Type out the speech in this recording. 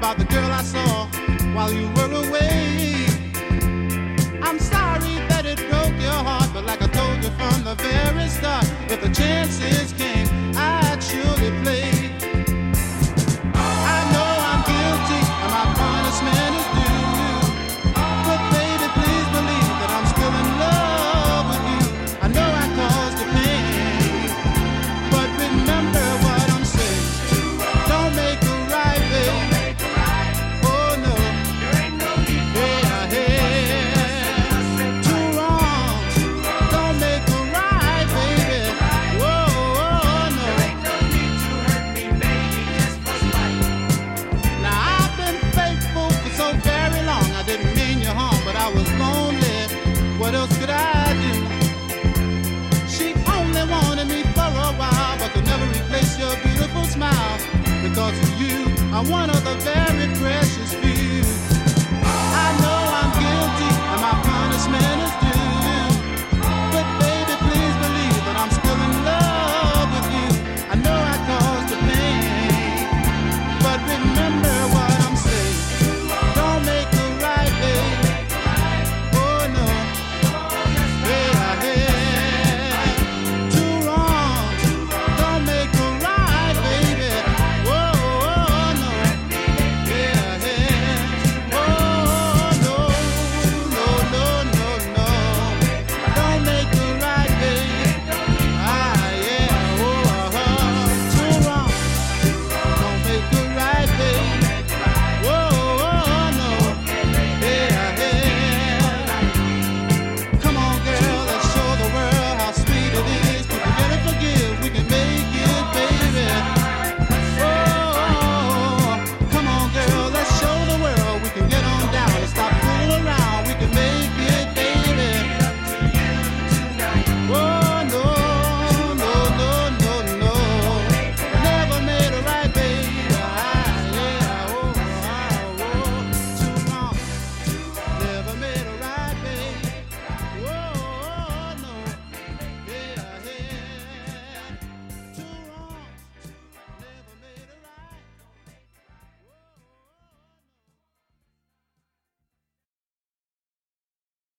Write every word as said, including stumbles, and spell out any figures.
about the girl I saw while you were away. I'm sorry that it broke your heart, but like I told you from the very start, if the chances came, I'd surely play. I know I'm guilty and my punishment is due, but baby, please believe that I'm still in love with you. I know I caused you pain, but remember what I'm saying. Don't make a right, baby. Oh no. Yeah, yeah. Too wrong. Don't make a right, baby. Whoa, oh no. Now I've been faithful for so very long. I didn't mean you harm, but I was lonely. What else could I do? She only wanted me for a while, but could never replace your beautiful smile. Because of you, I'm one of the very precious few.